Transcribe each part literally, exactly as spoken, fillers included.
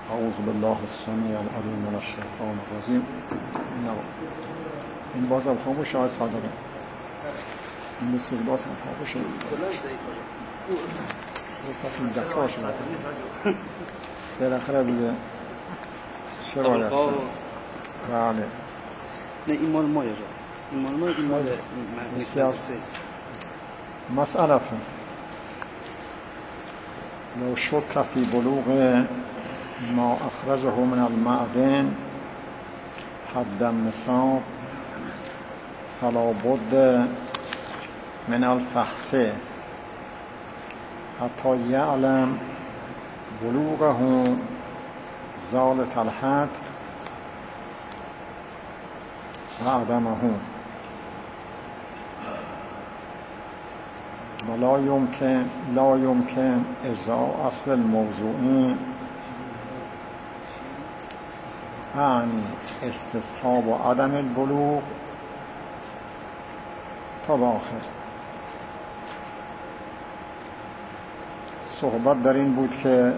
اعوذ بالله السمیع العلیم من الشیطان الرجیم. این باز هم خاموش شاید صادقه این بسیار باز هم خاموش شده این دست ها شده بالاخره دیگه چه باید بله نه این مال مایه این مال مایه این مال بسیار مسئلتون لو شك في بلوغ ما أخرجه من المعدن حد النصاب فلا بد من الفحص حتى يعلم بلوغه ذلك الحد وعدمه ولا يمكن لا يمكن إجراء أصل الموضوع عن استصحاب عدم البلوغ تا به آخر. صحبت در این بود که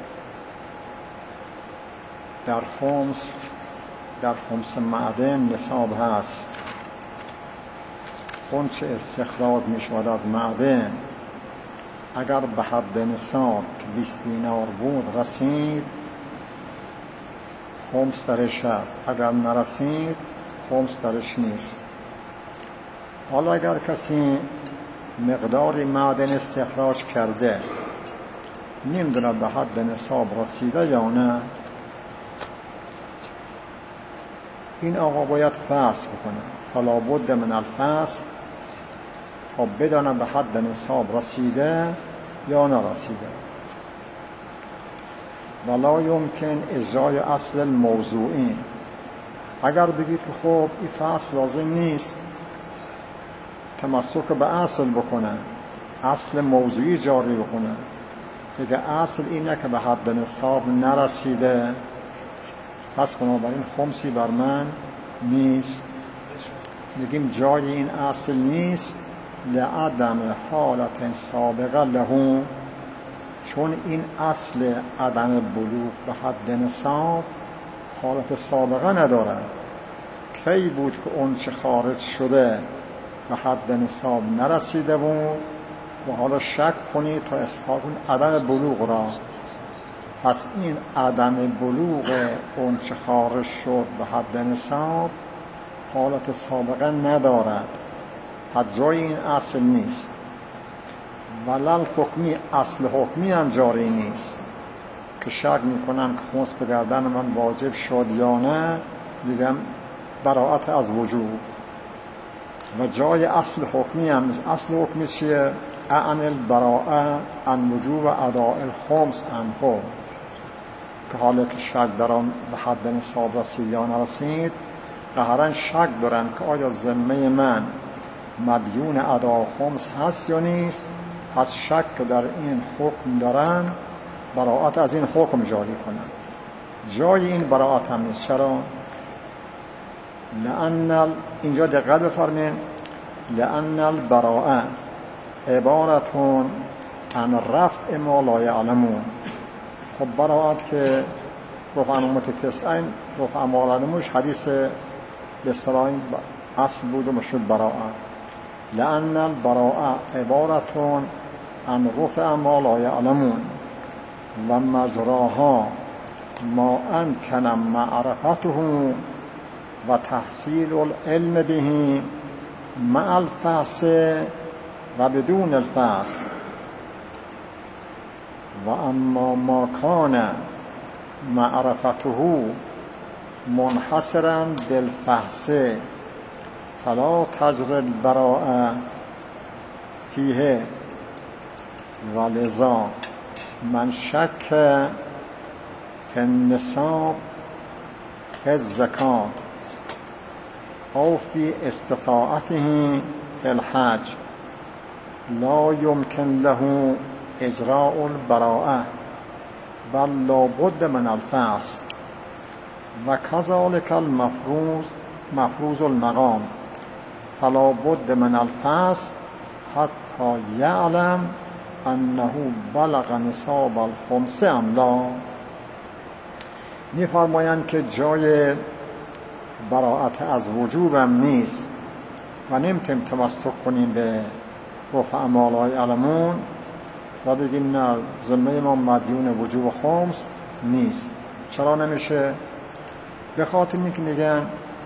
در خمس در خمس معدن نصاب هست. اون چه استخراج می شود از معدن اگر به حد نصاب که بیست دینار بود رسید خمس درش هست، اگر نرسید خمس درش نیست. حالا اگر کسی مقداری معدن استخراج کرده نمیدونه به حد نصاب رسیده یا نه، این آقا باید فحص بکنه. فلا بد من الفحص تا بدانه به حد نصاب رسیده یا نرسیده. ولا یمکن اجرای اصل الموضوعی. اگر بگید که خب این فحص لازم نیست، تمسک به اصل بکنه، اصل موضوعی جاری بکنه، دیگه اصل اینه که به حد نصاب نرسیده، پس بنابراین خمسی بر من نیست. میگیم جای این اصل نیست لعدم حالت سابقه له، چون این اصل عدم بلوغ به حد نصاب حالت سابقه نداره. کی بود که اون چه خارج شده به حد نصاب نرسیده بود و حالا شک کنید تا استحقاق عدم بلوغ را. پس این عدم بلوغ اون چه خارج شد به حد نصاب حالت سابقه ندارد، پس جای این اصل نیست. ولل حکمی، اصل حکمی هم جاری نیست که شک میکنم که خمس به گردن من واجب شد یا نه، میگم براءت از وجوب. و جای اصل حکمی هم نیست. اصل حکمی چیه؟ اعن البراءه عن وجوب اداء الخمس عنه، که حالا که شک دارم به حد نصاب رسید یا نرسید، قهرن شک دارن که آیا ذمه من مدیون ادا خمس هست یا نیست، پس شک در این حکم دارن، براءت از این حکم جاری کنن. جای این براءت هم نیست. چرا؟ لأن اینجا دقت بفرمایید، لأن البراءه عبارتون عن رفع ما لا یعلمون. خب براءت که رفع علامت تسعین رفع ما لا یعلمونش حدیث به اصطلاح اصل بود و مشهور براءت. لأن البراءه عبارتون عن رفع ما لا یعلمون و مجراها ما امکن معرفته و تحصیل العلم به مع الفحص و بدون الفحص. و اما ما کان معرفته منحصرا بالفحص فلا تجر البراءه فیه. ولذا من شک فی النصاب فی الزکات او فی استطاعته فی الحج لا يمكن له اجراء البراءه بل لا بد من الفحص. و كذلك المفروض مفروض المقام فلا بد من الفحص حتى يعلم انه بلغ نصاب الخمس ام لا. می‌فرمایند که جای براءت از وجوبم نیست و نمیتونیم تمسک کنیم به رفع مالای علمون و بگیم نه ذمه ما مدیون وجوب خمس نیست. چرا نمیشه؟ به خاطر اینکه میگن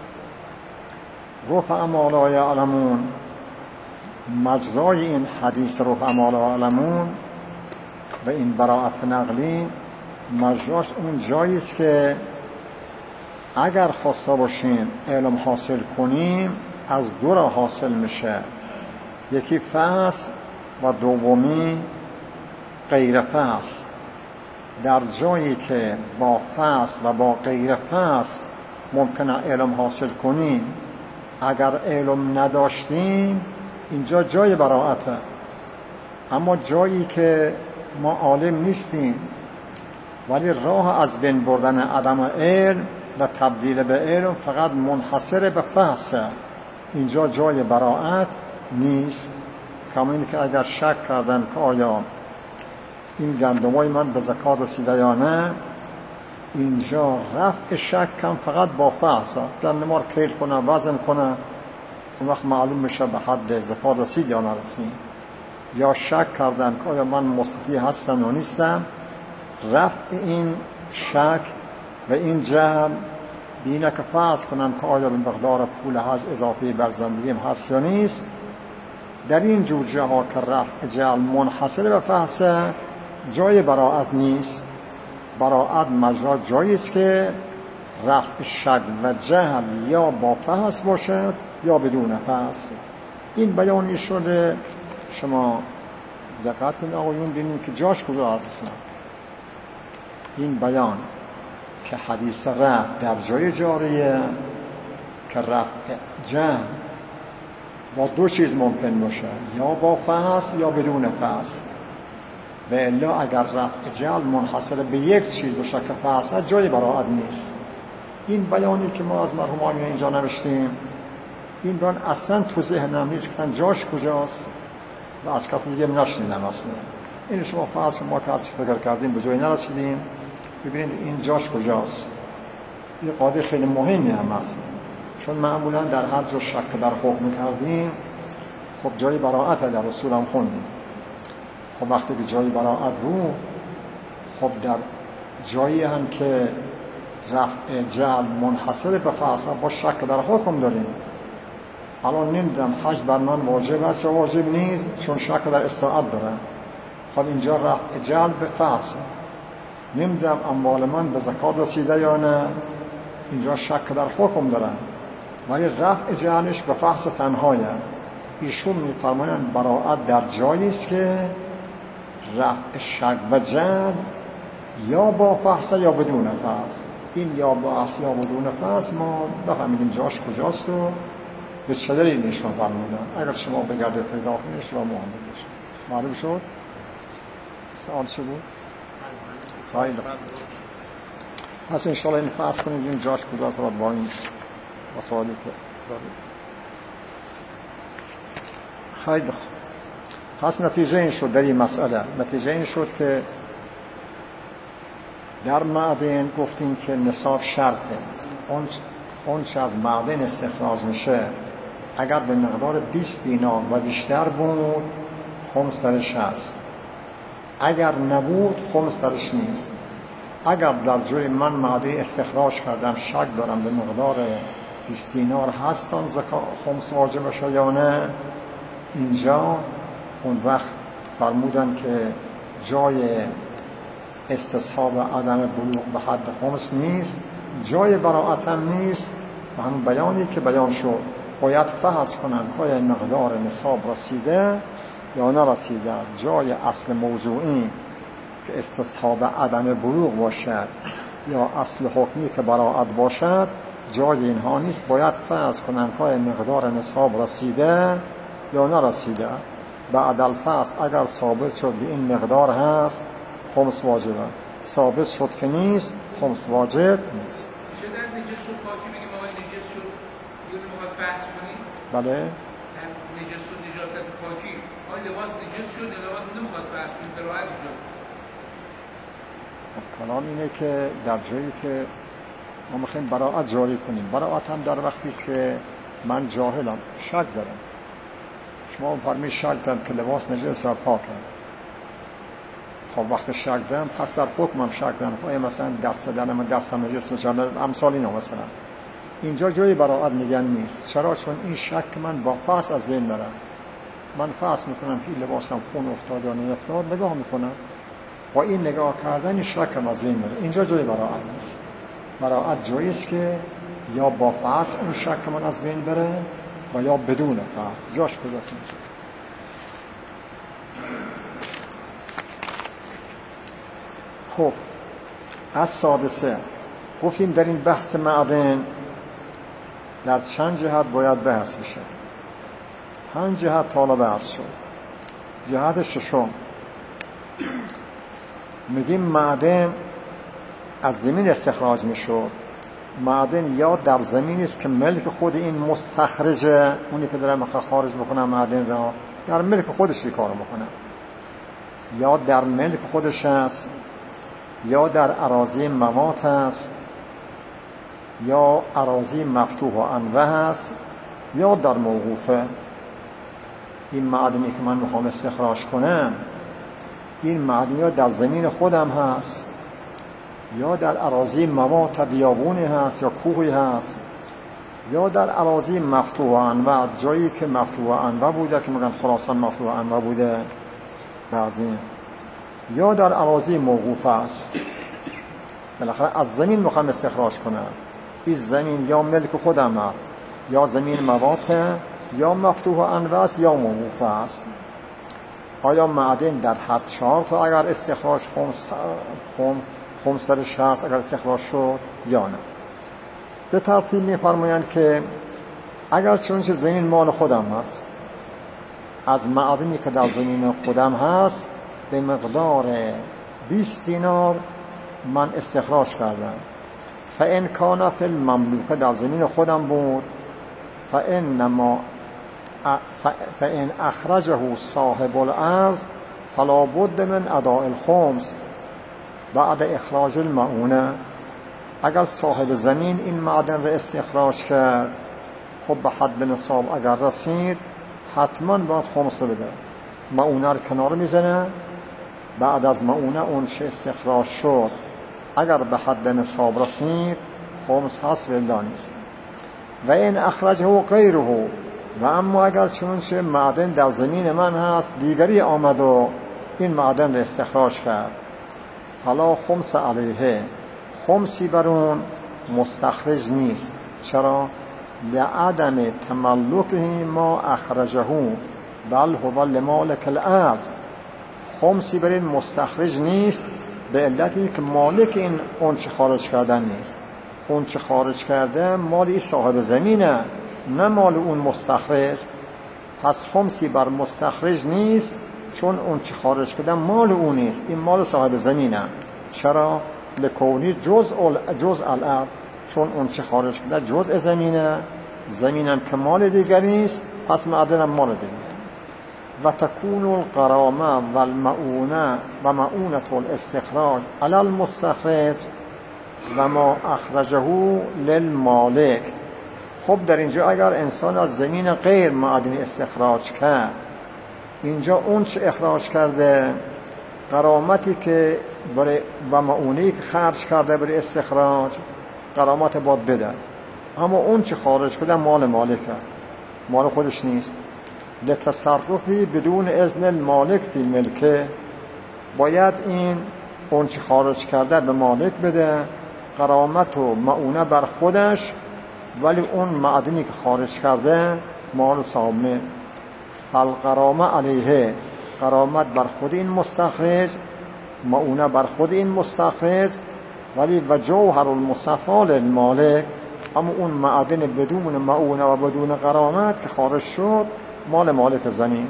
رفع مالای علمون، مجرای این حدیث رفع مالای علمون و این براءت نقلی مجراش اون جایی است که اگر خواسته باشیم علم حاصل کنیم از دو راه حاصل میشه، یکی فحص و دومی غیر فحص. در جایی که با فحص و با غیر فحص ممکنه علم حاصل کنیم، اگر علم نداشتیم اینجا جای براءته. اما جایی که ما عالم نیستیم ولی راه از بین بردن عدم علم و تبدیل به علم فقط منحصر به فحصه، اینجا جای براءت نیست. کما اینه که اگر شک کردن که آیا این گندمای من به زکات رسیده یا نه، اینجا رفع شک کم فقط با فحصه. گندما رو کیل کنه، وزن کنه، اون وقت معلوم میشه به حد زکات رسید یا نرسید. یا شک کردن که آیا من مستطیع هستم یا نیستم، رفع این شک و این جهل بینه که فحص کنم که آیا به مقدار پول حج اضافی بر زندگیم هست یا نیست. در این جور جاها که رفع جهل منحصر به فحصه، جای براءت نیست. براءت مجرا جایی است که رفع شک و جهل یا با فحص باشد یا بدون فحص. این بیانی شده، شما دقت کنید آقایون ببینید که جاش کجا هست. این بیان که حدیث رفع در جای جاریه که رفع جهل با دو چیز ممکن باشه، یا با فحص یا بدون فحص. و الا اگر رفع جهل منحصر به یک چیز باشه که فحص، جای براءت نیست. این بیانی که ما از مرحومان اینجا نوشتیم، این بیان اصلا تو ذهنم نیست که جاش کجاست و از کسی دیگه نشنیدم اصلا. این شما فرض ما که هرچی فکر کردیم به جایی نرسیدیم، ببینید این جاش کجاست. این قاعده خیلی مهمی هم هست، چون معمولا در هر جا شک در حکم کردیم، خب جای براءت در اصول هم خوندیم. خب وقتی که جای براءت بود، خب در جایی هم که رفع جهل منحصر به فحص با شک در حکم داریم. الان نمیدونم حج بر من واجب است یا واجب نیست، چون شک در استطاعت داره. خب اینجا رفع جهل به فحص. نمیدونم اموال من به زکات رسیده یا نه، اینجا شک در حکم داره، ولی رفع جهلش به فحص تنهایه. ایشون میفرمایند براءت در جایی است که رفع شک و جهل یا با فحص یا بدون فحص. این یا با فحص یا بدون فحص ما بفهمیدیم جاش کجاست و به چه دلیل نشون فرمودن. اگر شما بگرده پیدا کنید شما مهم بگید. معلوم شد؟ سوال چه بود؟ سایل. پس انشاءالله این فحص کنید این جاش کجاست و با این مسائلی که دارید. خیلی خوب. پس نتیجه این شد در این مسئله، نتیجه این شد که در معدن گفتیم که نصاب شرطه. اون اون چه از معدن استخراج میشه اگر به مقدار بیست دینار و بیشتر بود خمس درش هست، اگر نبود خمس درش نیست. اگر در جای من معدن استخراج کردم شک دارم به مقدار بیست دینار هستن زکات خمس واجب بشه یا نه، اینجا اون وقت فرمودن که جای استصحاب عدم بلوغ به حد خمس نیست، جای براءت هم نیست. و همون بیانی که بیان شد باید فحص کنن که آیا مقدار نصاب رسیده یا نرسیده. جای اصل موضوعی که استصحاب عدم بلوغ باشد یا اصل حکمی که براءت باشد جای اینها نیست. باید فحص کنن که آیا مقدار نصاب رسیده یا نرسیده. بعد الفحص اگر ثابت شد به این مقدار هست خمس واجبه، ثابت شد که نیست خمس واجب نیست. چه در نجس و پاکی بگیم آقای نجس شد یا نمیخواد فحص کنیم؟ بله در نجس و نجاست و پاکی آقای لباس نجس شد یا لباس نمیخواد فحص کنیم؟ در راحت ایجاد کلام اینه که در جایی که ما میخوایم براءت جاری کنیم، براءت هم در وقتی است که من جاهلم، شک دارم. شما فرمی شک دارم که لباس نجس و پاکه. خب وقت شک دارم پس در حکمم شک دارم. خب مثلا دست دارم دستم نجس میشه، امثال اینا. مثلا اینجا جای براءت میگن نیست. چرا؟ چون این شک من با فحص از بین برم. من فحص میکنم که لباسم خون افتاد یا نیفتاد، نگاه میکنم، با این نگاه کردن شکم از بین بره. اینجا جای براءت نیست. براءت جایی است که یا با فحص اون شک من از بین بره و یا بدون فحص. جاش کجاست؟ خب از سادسه گفتیم در این بحث معدن در چند جهت باید بحث بشه. پنج جهت طالب بحث شد. جهت ششم میگیم معدن از زمین استخراج میشد. معدن یا در زمین است که ملک خود این مستخرجه، اونی که داره میخواد خارج بکنه معدن را، در ملک خودش کار میکنه، یا در ملک خودش است، یا در اراضی موات است، یا اراضی مفتوح و انوه است، یا در موقوفه. این معدنی که من میخوام استخراج کنم، این معدنی ها در زمین خودم هست، یا در اراضی موات بیابونی هست یا کوهی هست، یا در اراضی مفتوح و انوه، جایی که مفتوح و انوه بوده که میگن خراسان مفتوح و انوه بوده بعضی، یا در اراضی موقوفه است. بالاخره از زمین میخوام استخراج کنم. این زمین یا ملک خودم است، یا زمین موات، یا مفتوح و انوه است، یا موقوفه است. آیا معدن در هر چهار تا اگر استخراج خمس خمس خمس در شخص اگر استخراج شد یا نه؟ به ترتیب می‌فرمایند که اگر چونچه زمین مال خودم هست، از معدنی که در زمین خودم هست به مقدار بیست دینار من استخراج کردم. فإن کان فی المملوک، در زمین خودم بود، فإنما فإن اخرجه صاحب الارض فلا بد من اداء الخمس بعد اخراج المعونه. اگر صاحب زمین این معدن را استخراج کرد، خب به حد نصاب اگر رسید حتما باید خمس رو بده. معونه رو کنار میزنه، بعد از معونه اون چه استخراج شد اگر به حد نصاب رسید خمس هست و الا نیست. و این اخرجه غیره، و اما اگر چونچه معدن در زمین من هست دیگری آمد و این معدن را استخراج کرد، فلا خمس علیه، خمسی بر اون مستخرج نیست. چرا؟ لعدم تملکه ما اخرجه بل هو لمالک الارض. خمسی بر این مستخرج نیست به علتی که مالک این اون چه خارج کردن نیست. اون چه خارج کرده مال این صاحب زمینه، نه مال اون مستخرج. پس خمسی بر مستخرج نیست، چون اون چه خارج کرده مال اون نیست، این مال صاحب زمینه. چرا؟ لکونی جزء جزء الارض، چون اون چه خارج کرده جزء زمینه، زمینم که مال دیگری نیست، پس معدنم مال دیگری. و تکون الغرامه و المعونه و معونه الاستخراج علی المستخرج و ما اخرجه للمالک. خب در اینجا اگر انسان از زمین غیر معدنی استخراج کرد، اینجا اون چه اخراج کرده، غرامتی که برای و معونه‌ای که خرج کرده برای استخراج، غرامت باید بده. اما اون چه خارج کرده مال مالکه، مال خودش نیست. لتصرفی بدون اذن المالک فی ملکه، باید این اون چه خارج کرده به مالک بده، غرامت و معونه بر خودش، ولی اون معدنی که خارج کرده مال صاحبه. فالغرامه علیه، غرامت بر خود این مستخرج، معونه بر خود این مستخرج، ولی و جوهر المصفى للمالک، اما اون معدن بدون معونه و بدون غرامت که خارج شد مال مالک زمین.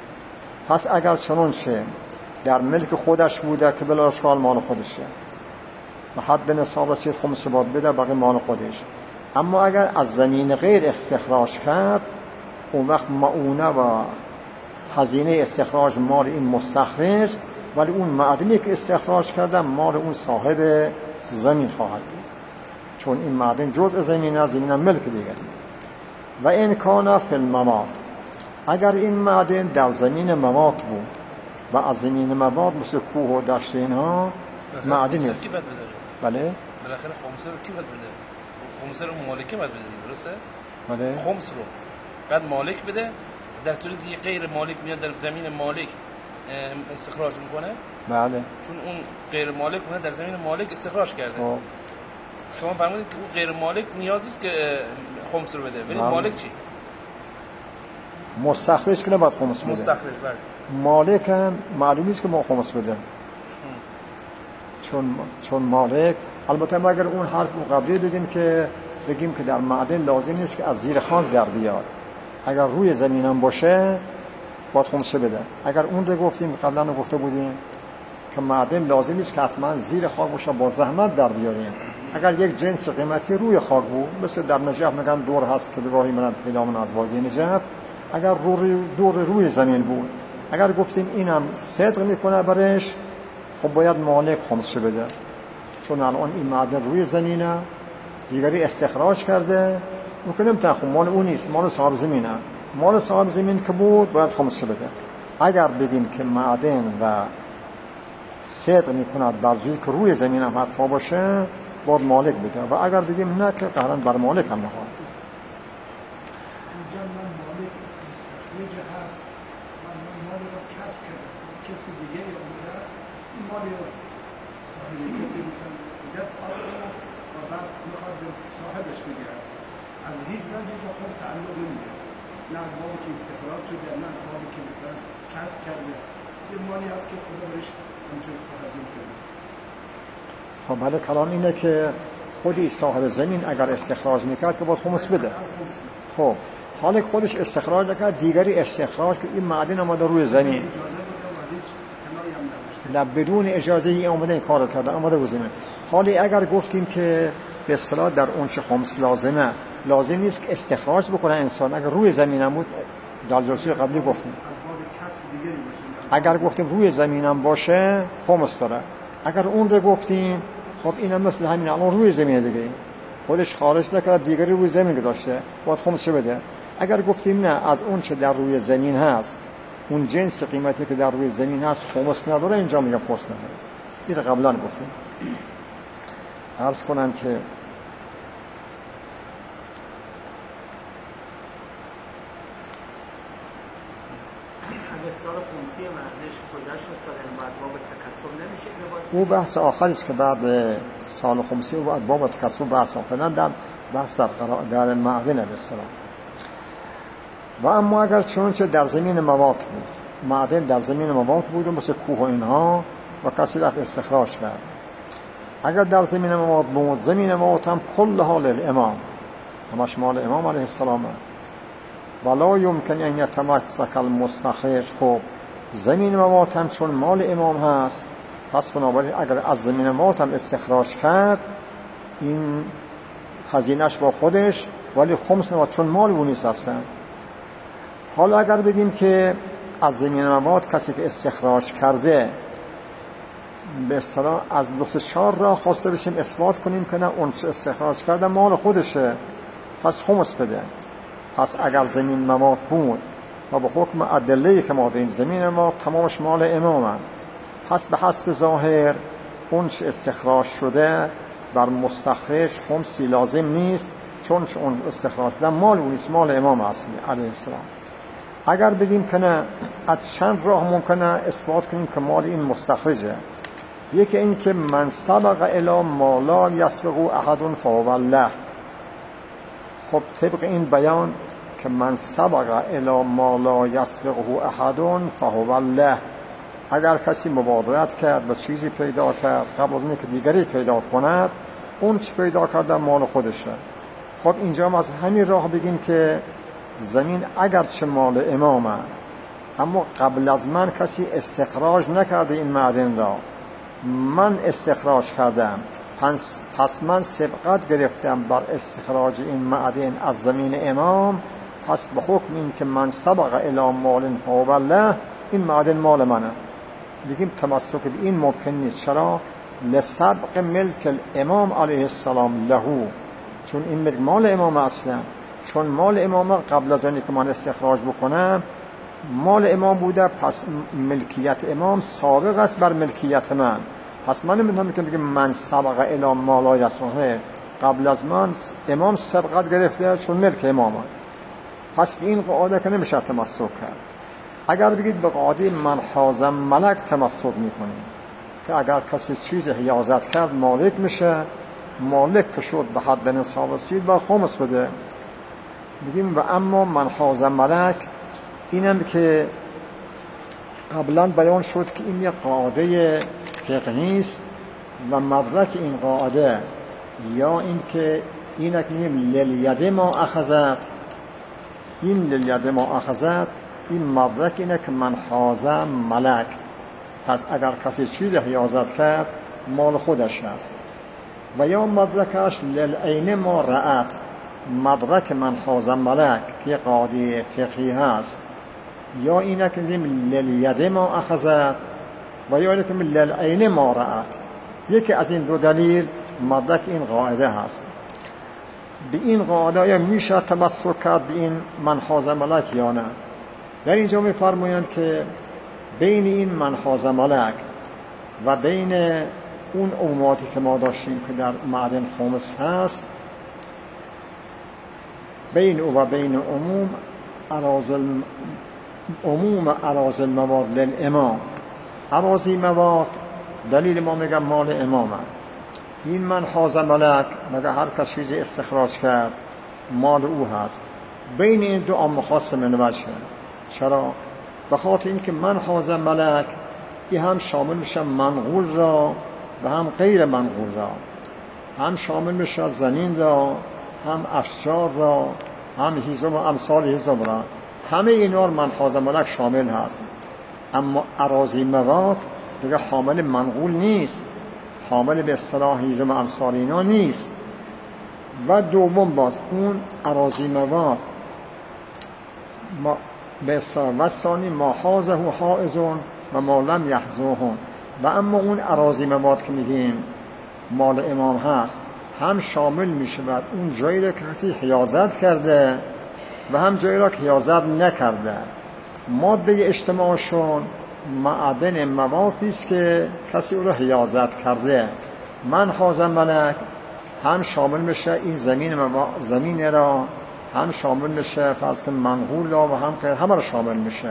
پس اگر چنانچه در ملک خودش بوده که بلا اشکال مال خودشه، و حد نصاب رسید خمس باید بده، بقیه مال خودش. اما اگر از زمین غیر استخراج کرد، اون وقت معونه و هزینه استخراج مال این مستخرج ولی اون معدنی که استخراج کردم مال اون صاحب زمین خواهد بود، چون این معدن جزء زمین است، زمین هم ملک دیگری. و این کان فی الممات، اگر این معدن در زمین ممات بود و از زمین ممات مثل کوه و دشت اینها معدن است. بله بالاخره خمسه رو کی باید بده؟ خمسه رو مالک باید بده، درسته؟ بله خمس رو بعد مالک بده، در صورتی که غیر مالک میاد در زمین مالک استخراج میکنه. بله چون اون غیر مالک اون در زمین مالک استخراج کرده. آه. شما فرمودید که اون غیر مالک نیازی است که خمس رو بده، ولی مالک چی؟ مستخرج که نباید خمس بده. مستخرج بله. مالک هم معلوم نیست که ما خمس بده، چون چون مالک، البته ما اگر اون حرف رو قبلی بگیم که بگیم که در معدن لازم نیست که از زیر خاک در بیاد، اگر روی زمین هم باشه باید خمسه بده. اگر اون رو گفتیم قبلا رو گفته بودیم که معدن لازم نیست که حتما زیر خاک باشه، با زحمت در بیاریم. اگر یک جنس قیمتی روی خاک بود، مثل در نجف میگن دور هست که بگاهی من پیدا من از وادی نجف، اگر روی دور روی زمین بود، اگر گفتیم اینم صدق میکنه برش، خب باید مالک خمسه بده، چون الان این معدن روی زمینه، دیگری استخراج کرده، میکنیم تا خب مال اون نیست، مال صاحب زمینه. مال صاحب زمین که بود باید خمسه بده. اگر بگیم که معدن و صدق میکنه در جایی که روی زمین هم حتی باشه، باید مالک بده. و اگر بگیم نه که قهرن بر مالک هم نخواهد. اینجا من مالک مستخرج هست و من مالی را کسب کردم، کسی دیگه اومده است این مالی از صاحب کسی مثلا دست آورده و بعد میخواد به صاحبش بگیرد، از هیچ وجهی با خود تعلق نمیگیره، نه از مالی که استخراج شده، نه از مالی که مثلا کسب کرده، یه مالی هست که خدا برش همچون تقدیم کرده. خب بله، کلام اینه که خودی صاحب زمین اگر استخراج میکرد که باید خمس بده. خب حالا خودش استخراج نکرد، دیگری استخراج که این معدن آمده روی زمین، نه بدون اجازه ای آمده این کار کرده، آمده روی زمین. حالا اگر گفتیم که به اصطلاح در اون چه خمس لازمه، لازم نیست که استخراج بکنه انسان، اگر روی زمین هم بود، در جلسه قبلی گفتیم اگر گفتیم روی زمین هم باشه خمس داره. اگر اون رو گفتیم خب اینم مثل همین الان روی زمین دیگه، خودش خارج نکرد، دیگری روی زمین گذاشته، باید خمسه بده. اگر گفتیم نه، از اون چه در روی زمین هست، اون جنس قیمتی که در روی زمین هست خمس نداره، اینجا میگم خمس نداره. این رو قبلا گفتیم. عرض کنم که اگه سال خمسی مرزش گذشت استاد این باب تکسب نمیشه؟ او بحث آخری است که بعد سال خمسی او باب تکسب بحث آخری در بحث در در معدن الاصطلاح. و اما اگر چونچه در زمین مواد بود، معدن در زمین مواد بود مثل کوه و اینها و کسی رفت استخراج کرد، اگر در زمین مواد بود، زمین مواد هم کل حال الامام، همش مال امام علیه السلام، ولا یمکن ان یتمسک المستخرج. خب زمین مواد هم چون مال امام هست، پس بنابراین اگر از زمین مواد هم استخراج کرد، این خزینش با خودش، ولی خمس نباید چون مال اون نیست هستن. حالا اگر بگیم که از زمین مواد کسی که استخراج کرده، به اصطلاح از دو سه چهار راه خواسته بشیم اثبات کنیم که نه اون چه استخراج کرده مال خودشه، پس خمس بده. پس اگر زمین مواد بود و به حکم ادله‌ای که ما داریم زمین مواد تمامش مال امامه، پس به حسب ظاهر اون چه استخراج شده بر مستخرج خمسی لازم نیست، چون اون استخراج شده مال اون نیست، مال امام اصلی علیه السلام. اگر بگیم که نه، از چند راه ممکنه اثبات کنیم که مال این مستخرجه. یکی این که من سبق الی ما لا یسبق احد فهو الله. خب طبق این بیان که من سبق الی ما لا یسبق احد فهو الله، اگر کسی مبادرت کرد و چیزی پیدا کرد قبل از اینکه دیگری پیدا کند، اون چی پیدا کرده مال خودشه. خب اینجا ما از همین راه بگیم که زمین اگرچه مال امامه، اما قبل از من کسی استخراج نکرده این معدن را، من استخراج کردم، پس, پس من سبقت گرفتم بر استخراج این معدن از زمین امام، پس به حکم این که من سبق الی مال فهو الله، این معدن مال منه. بگیم تمسک به این ممکن نیست. چرا؟ لسبق ملک الامام علیه السلام لهو، چون این ملک مال امام اصلا، چون مال امام قبل از اینکه من استخراج بکنم مال امام بوده، پس ملکیت امام سابق است بر ملکیت من. پس من نمیتونم بگم من سبق الی مالای اصلا، قبل از من امام سبقت گرفته چون ملک امامه. پس به این قاعده که نمیشه تمسک کرد. اگر بگید به قاعده من حازم ملک تمسک میکنیم که اگر کسی چیز حیازت کرد مالک میشه، مالک که شد به حد نصاب رسید باید خمس بده. بگیم و اما من حازم ملک اینم که قبلا بیان شد که این یک قاعده فقهی است و مدرک این قاعده یا این که اینک میگیم للید ما اخذت، این للید ما اخذت این مدرک اینه که من حازم ملک. پس اگر کسی چیز حیازت کرد مال خودش هست. و یا مدرکش للعین ما رأت، مدرک من حازم ملک که قاعده فقهی هست، یا اینه که میگیم للید ما اخذت و یا اینه که میگیم للعین ما رأت. یکی از این دو دلیل مدرک این قاعده هست. به این قاعده یا میشه تمسک کرد به این من حازم ملک یا نه؟ در اینجا میفرمایند که بین این من حازم ملک و بین اون عموماتی که ما داشتیم که در معدن خمس هست، بین او و بین عموم اراضی عموم اراضی المواد للامام. اراضی مواد دلیل ما میگم مال امامه. این من حازم ملک مگه هر کس چیزی استخراج کرد مال او هست. بین این دو عام خاص من وجه. چرا؟ به خاطر اینکه من حازم ملک این هم شامل میشه منقول را و هم غیر منقول را، هم شامل میشه زمین را، هم اشجار را، هم هیزم و امثال هیزم را، همه اینا من حازم ملک شامل هست. اما اراضی مواد دیگه حامل منقول نیست، حامل به اصطلاح هیزم و امثال اینا نیست. و دوم باز اون اراضی مواد ما به اصطلاح و ثانی ما حازه و حائزون و ما لم یحظوهن. و اما اون اراضی مواد که میگیم مال امام هست هم شامل میشه بعد اون جایی را که کسی حیازت کرده و هم جایی را که حیازت نکرده. ماده اجتماعشون معدن موادی است که کسی او را حیازت کرده. من حازم ملک هم شامل میشه این زمین زمین را، هم شامل میشه فرض کن منقول را و هم غیر، همه را شامل میشه.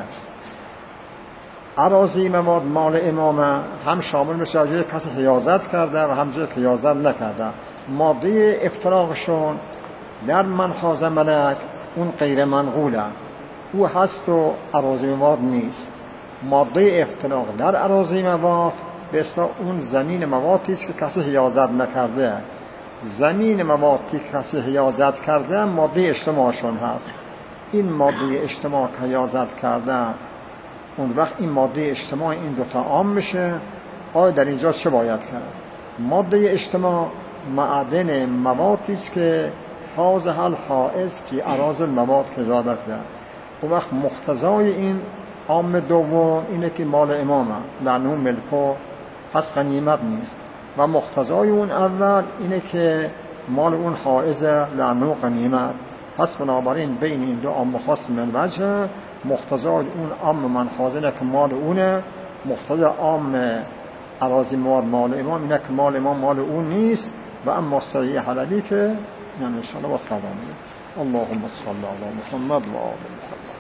اراضی مواد مال امامه هم شامل میشه جای کسی حیازت کرده و هم جای حیازت نکرده. ماده افتراقشون در من حازم ملک اون غیر منقوله، او هست و اراضی مواد نیست. ماده افتراق در اراضی مواد به اصطلاح اون زمین موادی است که کسی حیازت نکرده. زمین موادی که کسی حیازت کرده ماده اجتماعشون هست. این ماده اجتماع که حیازت کرده اون وقت این ماده اجتماع این دوتا عام میشه. آیا در اینجا چه باید کرد؟ ماده اجتماع معدن موادی است که حاز حل حائز که اراضی المواد که زادت کرد. اون وقت مقتضای این عام دوم اینه که مال امامه لانه ملکو پس غنیمت نیست، و مقتضای اون اول اینه که مال اون حائزه لانه غنیمت. پس بنابراین بین این دو عام خاص من وجه مقتضای اون عام من حاضره که مال اونه، مقتضای عام اراضی مواد مال امام اینه که مال امام مال اون نیست. و اما صحیح حلالی که یعنی انشاءالله باز خواهد. اللهم صل علی محمد و آل محمد.